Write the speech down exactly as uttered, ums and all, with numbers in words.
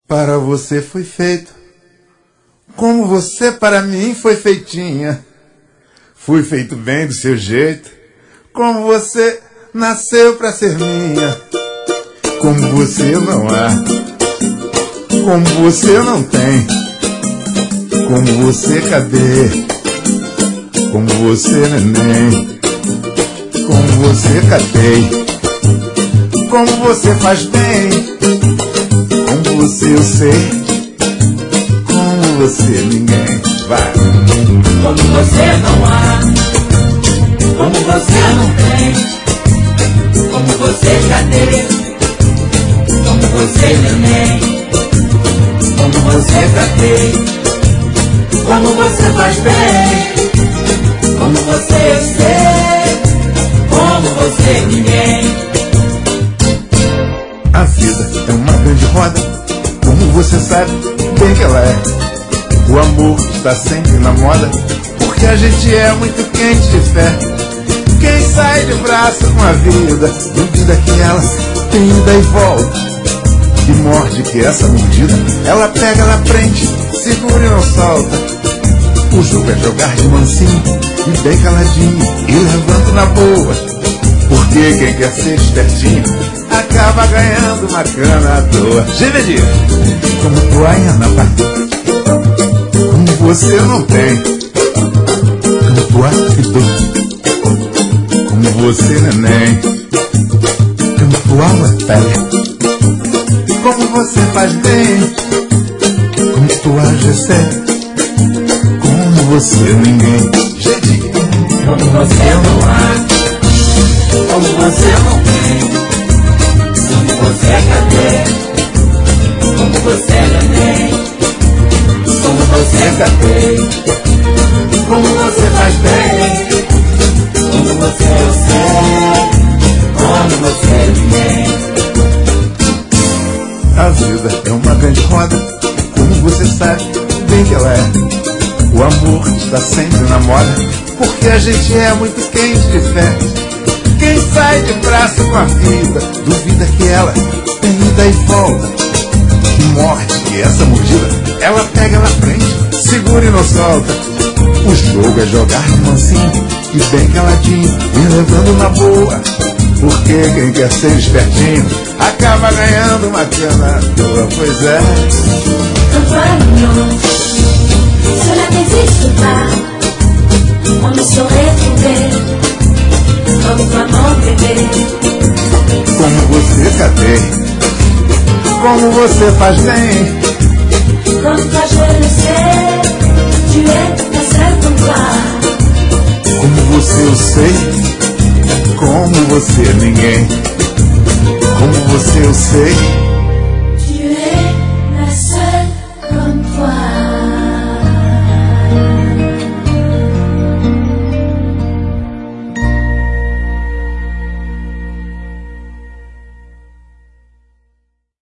Para você foi feito, como você para mim foi feitinha. Fui feito bem do seu jeito, como você nasceu pra ser minha. Como você não há, como você não tem. Como você cadê, como você neném. Como você cadê, como você faz bem. Como você eu sei, como você ninguém. Vai. Como você não há, como você não tem. Como você cadê, como você neném. Como você cadê, como você faz bem. Como você eu sei, como você ninguém. A vida é uma grande roda, como você sabe bem que ela é. O amor está sempre na moda, porque a gente é muito quente de fé. Quem sai de braço com a vida, duvida que ela tem ida e volta. Que morde que essa mordida, ela pega, ela prende, segura e não solta. O jogo é jogar de mansinho e bem caladinho e levando na boa. Porque quem quer ser espertinho acaba ganhando uma cana à toa. Dividir. Como Poaiana, como você não tem. Como Poafido, como você neném. Como Poauatéia, como você faz bem. Como Poagessé, como você ninguém. Dividir. Como você não há, como você não tem. Como você cadê, como você neném. Como você cadê, como você faz bem. Como você eu sei, como você ninguém. A vida é uma grande roda, como você sabe bem que ela é. O amor está sempre na moda, porque a gente é muito quente de fé. Quem sai de braço com a vida, duvida que ela tem ida e volta. Que morde que essa mordida, ela pega, ela prende, segura e não solta. O jogo é jogar de mansinho e bem caladinho e levando na boa. Porque quem quer ser espertinho acaba ganhando uma cana à toa. Pois é. Compagnon, cela n'existe pas. On ne saurait trouver comme toi mon bébé. Como você cadê, como você faz bem. Comme toi je le sais, tu es la seule comme toi. Como você eu sei, como você ninguém. Como você eu sei,